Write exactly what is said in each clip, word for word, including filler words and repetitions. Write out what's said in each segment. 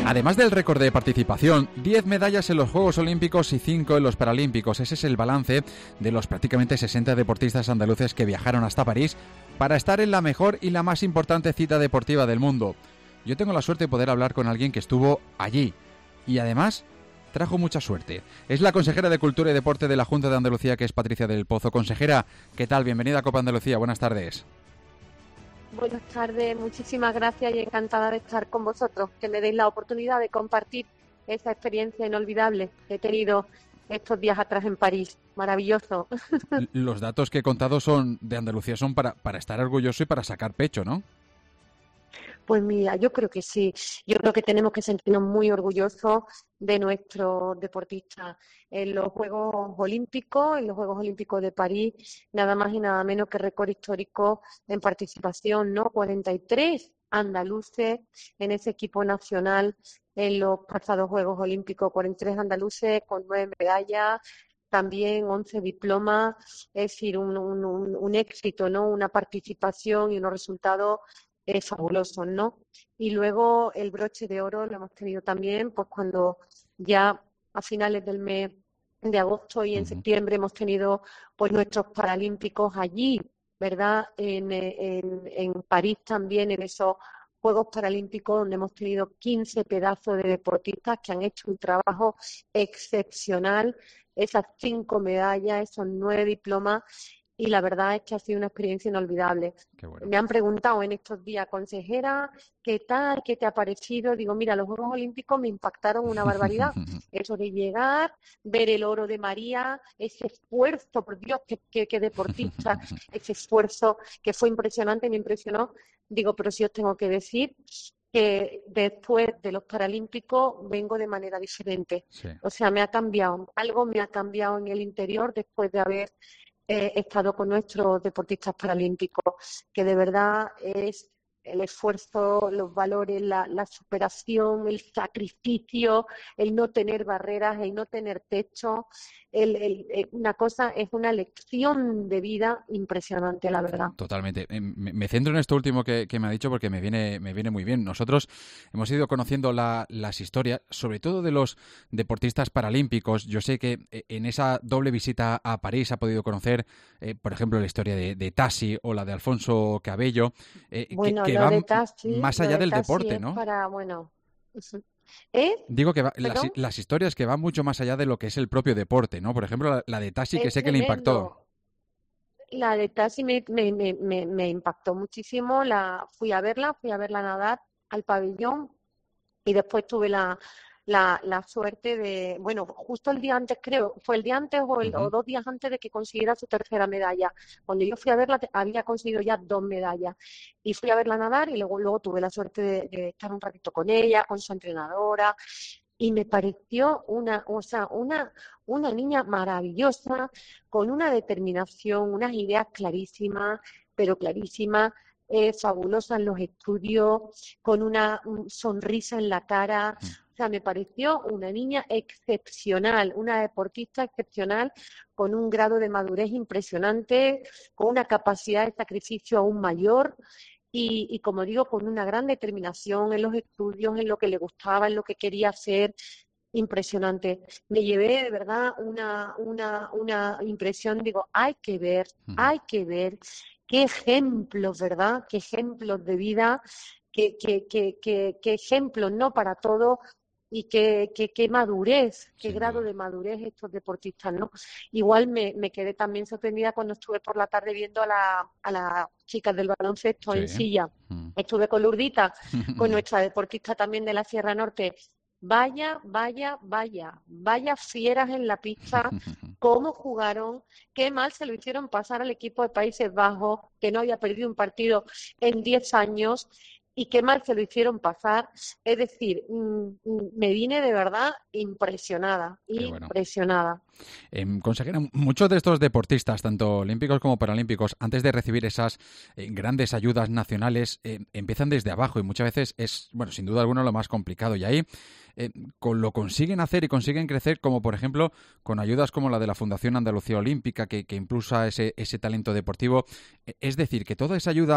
Además del récord de participación, diez medallas en los Juegos Olímpicos y cinco en los Paralímpicos. Ese es el balance de los prácticamente sesenta deportistas andaluces que viajaron hasta París para estar en la mejor y la más importante cita deportiva del mundo. Yo tengo la suerte de poder hablar con alguien que estuvo allí y además trajo mucha suerte. Es la consejera de Cultura y Deporte de la Junta de Andalucía, que es Patricia del Pozo. Consejera, ¿qué tal? Bienvenida a Copa Andalucía. Buenas tardes. Buenas tardes, muchísimas gracias y encantada de estar con vosotros, que me deis la oportunidad de compartir esa experiencia inolvidable que he tenido estos días atrás en París. Maravilloso. Los datos que he contado son de Andalucía son para, para estar orgulloso y para sacar pecho, ¿no? Pues mira, yo creo que sí. Yo creo que tenemos que sentirnos muy orgullosos de nuestros deportistas. En los Juegos Olímpicos, en los Juegos Olímpicos de París, nada más y nada menos que récord histórico en participación, ¿no? cuarenta y tres andaluces en ese equipo nacional en los pasados Juegos Olímpicos, cuarenta y tres andaluces con nueve medallas, también once diplomas, es decir, un, un, un, un éxito, ¿no? Una participación y unos resultados Eh, fabulosos, ¿no? Y luego el broche de oro lo hemos tenido también, pues cuando ya a finales del mes de agosto y en uh-huh. septiembre hemos tenido pues nuestros paralímpicos allí, ¿verdad? En, en, en París también, en esos Juegos Paralímpicos donde hemos tenido quince pedazos de deportistas que han hecho un trabajo excepcional, esas cinco medallas, esos nueve diplomas. Y la verdad es que ha sido una experiencia inolvidable. Bueno. Me han preguntado en estos días, consejera, ¿qué tal? ¿Qué te ha parecido? Digo, mira, los Juegos Olímpicos me impactaron una barbaridad. Eso de llegar, ver el oro de María, ese esfuerzo, por Dios, qué, qué, qué deportista, ese esfuerzo que fue impresionante, me impresionó. Digo, pero sí os tengo que decir que después de los Paralímpicos vengo de manera diferente. Sí. O sea, me ha cambiado, algo me ha cambiado en el interior después de haber He estado con nuestros deportistas paralímpicos, que de verdad es el esfuerzo, los valores, la, la superación, el sacrificio, el no tener barreras, el no tener techo, el, el, el, una cosa, es una lección de vida impresionante, la verdad. Totalmente. Me, me centro en esto último que, que me ha dicho porque me viene, me viene muy bien. Nosotros hemos ido conociendo la, las historias, sobre todo de los deportistas paralímpicos. Yo sé que en esa doble visita a París ha podido conocer, eh, por ejemplo, la historia de, de Tassi o la de Alfonso Cabello, eh, bueno, que, que lo van de Tassi, más allá del Tassi deporte, es ¿no? Para, bueno, ¿Eh? Digo que va, las, las historias que van mucho más allá de lo que es el propio deporte, ¿no? Por ejemplo, la, la de Tassi, que es sé tremendo. que le impactó. La de Tassi me, me, me, me, me impactó muchísimo. La fui a verla, fui a verla nadar al pabellón y después tuve la, la, la suerte de, bueno, justo el día antes, creo, fue el día antes o, el, uh-huh. o dos días antes de que consiguiera su tercera medalla. Cuando yo fui a verla, había conseguido ya dos medallas. Y fui a verla nadar y luego, luego tuve la suerte de, de estar un ratito con ella, con su entrenadora. Y me pareció una, o sea, una, una niña maravillosa, con una determinación, unas ideas clarísimas, pero clarísimas, eh, fabulosa en los estudios, con una un sonrisa en la cara. O sea, me pareció una niña excepcional, una deportista excepcional, con un grado de madurez impresionante, con una capacidad de sacrificio aún mayor. Y, y, como digo, con una gran determinación en los estudios, en lo que le gustaba, en lo que quería hacer, impresionante. Me llevé, de verdad, una, una, una impresión, digo, hay que ver, hay que ver qué ejemplos, ¿verdad? Qué ejemplos de vida, qué, qué, qué, qué, qué ejemplos, ¿no? Para todo. Y qué, qué, qué madurez, qué Sin grado duda. de madurez estos deportistas, ¿no? Igual me, me quedé también sorprendida cuando estuve por la tarde viendo a las a la chicas del baloncesto sí. en silla. Mm. Estuve con Lurdita, con nuestra deportista también de la Sierra Norte. Vaya, vaya, vaya, vaya fieras en la pista, cómo jugaron, qué mal se lo hicieron pasar al equipo de Países Bajos, que no había perdido un partido en diez años. Y qué mal se lo hicieron pasar. Es decir, mmm, me vine de verdad impresionada, qué impresionada. Bueno. Eh, consejera, muchos de estos deportistas, tanto olímpicos como paralímpicos, antes de recibir esas eh, grandes ayudas nacionales, eh, empiezan desde abajo y muchas veces es, bueno, sin duda alguna lo más complicado. Y ahí eh, con, lo consiguen hacer y consiguen crecer, como por ejemplo con ayudas como la de la Fundación Andalucía Olímpica, que, que impulsa ese, ese talento deportivo. Es decir, que toda esa ayuda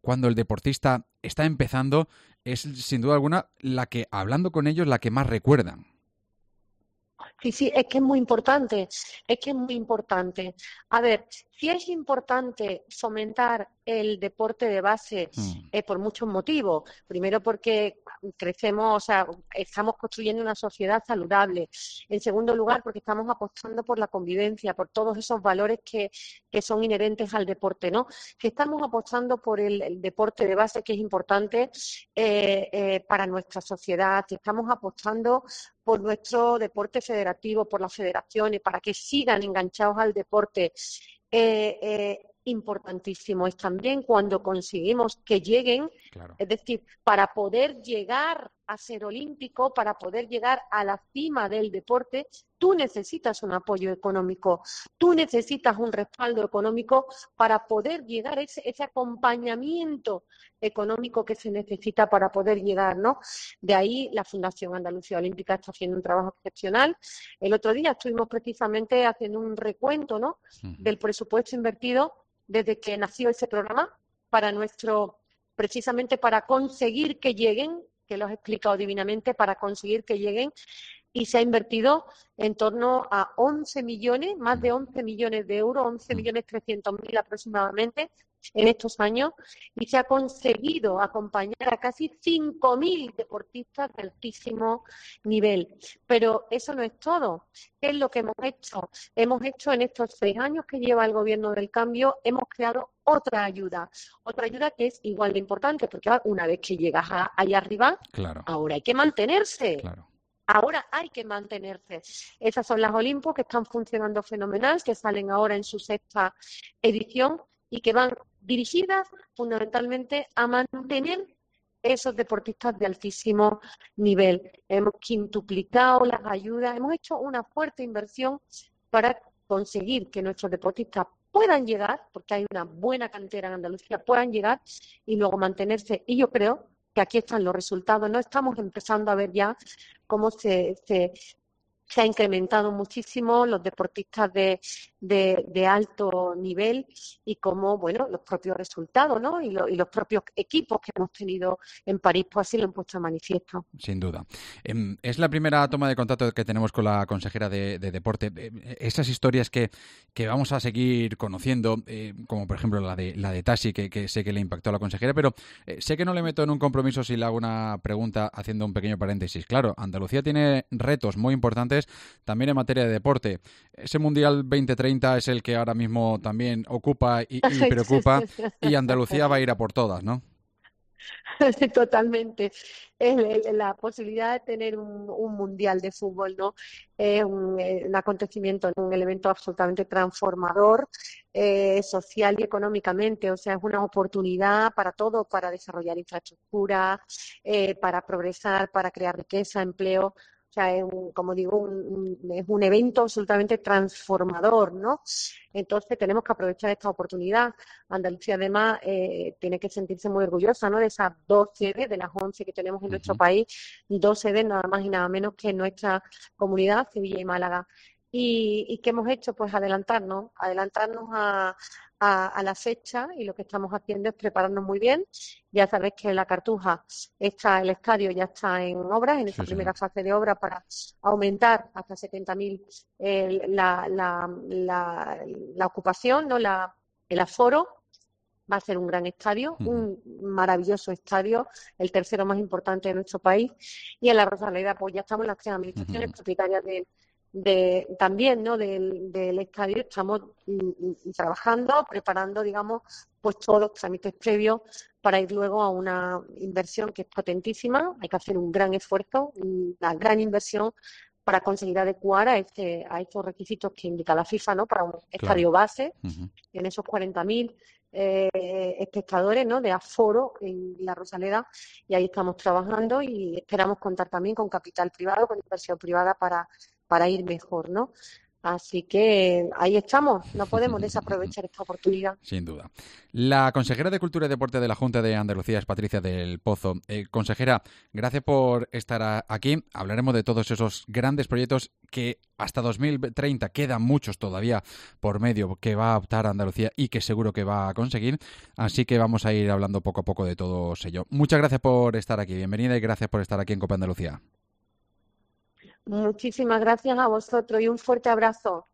cuando el deportista está empezando, es sin duda alguna la que, hablando con ellos, la que más recuerdan. Sí, sí, es que es muy importante, es que es muy importante. A ver, sí es importante fomentar el deporte de base Mm. eh, por muchos motivos. Primero porque crecemos, o sea, estamos construyendo una sociedad saludable. En segundo lugar, porque estamos apostando por la convivencia, por todos esos valores que, que son inherentes al deporte, ¿no? Que estamos apostando por el, el deporte de base, que es importante eh, eh, para nuestra sociedad. Estamos apostando por nuestro deporte federativo, por las federaciones, para que sigan enganchados al deporte. Eh, eh, importantísimo es también cuando conseguimos que lleguen, Claro. es decir, para poder llegar a ser olímpico, para poder llegar a la cima del deporte, tú necesitas un apoyo económico, tú necesitas un respaldo económico para poder llegar a ese, ese acompañamiento económico que se necesita para poder llegar, ¿no? De ahí la Fundación Andalucía Olímpica está haciendo un trabajo excepcional. El otro día estuvimos precisamente haciendo un recuento, ¿no?, Uh-huh. del presupuesto invertido desde que nació ese programa para nuestro, precisamente para conseguir que lleguen, que lo has explicado divinamente, para conseguir que lleguen, y se ha invertido en torno a once millones, más de once millones de euros, once millones trescientos mil aproximadamente en estos años, y se ha conseguido acompañar a casi cinco mil deportistas de altísimo nivel. Pero eso no es todo. ¿Qué es lo que hemos hecho? Hemos hecho en estos seis años que lleva el Gobierno del Cambio, hemos creado otra ayuda, otra ayuda que es igual de importante, porque una vez que llegas a, allá arriba, claro. ahora hay que mantenerse. Claro. Ahora hay que mantenerse. Esas son las Olimpo, que están funcionando fenomenal, que salen ahora en su sexta edición y que van dirigidas fundamentalmente a mantener esos deportistas de altísimo nivel. Hemos quintuplicado las ayudas, hemos hecho una fuerte inversión para conseguir que nuestros deportistas puedan llegar, porque hay una buena cantera en Andalucía, puedan llegar y luego mantenerse. Y yo creo que aquí están los resultados, ¿no? Estamos empezando a ver ya cómo se, se, se ha incrementado muchísimo los deportistas de, de, de alto nivel y cómo, bueno, los propios resultados, ¿no? Y, lo, y los propios equipos que hemos tenido en París, pues así lo han puesto a manifiesto. Sin duda. Es la primera toma de contacto que tenemos con la consejera de, de Deporte. Esas historias que, que vamos a seguir conociendo, eh, como por ejemplo la de la de Tashi, que, que sé que le impactó a la consejera, pero eh, sé que no le meto en un compromiso si le hago una pregunta haciendo un pequeño paréntesis. Claro, Andalucía tiene retos muy importantes también en materia de deporte. Ese Mundial veinte treinta es el que ahora mismo también ocupa y, y preocupa, y Andalucía va a ir a por todas, ¿no? Totalmente. Es la posibilidad de tener un, un mundial de fútbol, ¿no? Es un, un acontecimiento, un elemento absolutamente transformador, eh, social y económicamente. O sea, es una oportunidad para todos, para desarrollar infraestructura, eh, para progresar, para crear riqueza, empleo. O sea, es un, como digo, un, un, es un evento absolutamente transformador, ¿no? Entonces tenemos que aprovechar esta oportunidad. Andalucía, además, eh, tiene que sentirse muy orgullosa, ¿no?, de esas dos sedes, de las once que tenemos en uh-huh. nuestro país, dos sedes nada más y nada menos que en nuestra comunidad, Sevilla y Málaga. ¿Y, y qué hemos hecho? Pues adelantarnos, adelantarnos a, a, a la fecha, y lo que estamos haciendo es prepararnos muy bien. Ya sabéis que la Cartuja está, el estadio ya está en obras, en esa sí, primera sí. fase de obra para aumentar hasta setenta mil eh, la, la, la, la ocupación, ¿no?, la, el aforo. Va a ser un gran estadio, uh-huh. un maravilloso estadio, el tercero más importante de nuestro país. Y en la Rosaleda, pues ya estamos en las tres administraciones uh-huh. propietarias de, de también, ¿no?, del, del estadio. Estamos mm, trabajando, preparando, digamos, pues todos los trámites previos para ir luego a una inversión que es potentísima. Hay que hacer un gran esfuerzo, una gran inversión para conseguir adecuar a este a estos requisitos que indica la FIFA, ¿no?, para un claro. estadio base, uh-huh. en esos cuarenta mil eh, espectadores, ¿no?, de aforo en la Rosaleda, y ahí estamos trabajando y esperamos contar también con capital privado, con inversión privada para, para ir mejor, ¿no? Así que ahí estamos, no podemos desaprovechar esta oportunidad. Sin duda. La consejera de Cultura y Deporte de la Junta de Andalucía es Patricia del Pozo. Eh, consejera, gracias por estar a, aquí. Hablaremos de todos esos grandes proyectos que hasta dos mil treinta quedan muchos todavía por medio que va a optar Andalucía y que seguro que va a conseguir. Así que vamos a ir hablando poco a poco de todo ello. Muchas gracias por estar aquí. Bienvenida y gracias por estar aquí en Copa Andalucía. Muchísimas gracias a vosotros y un fuerte abrazo.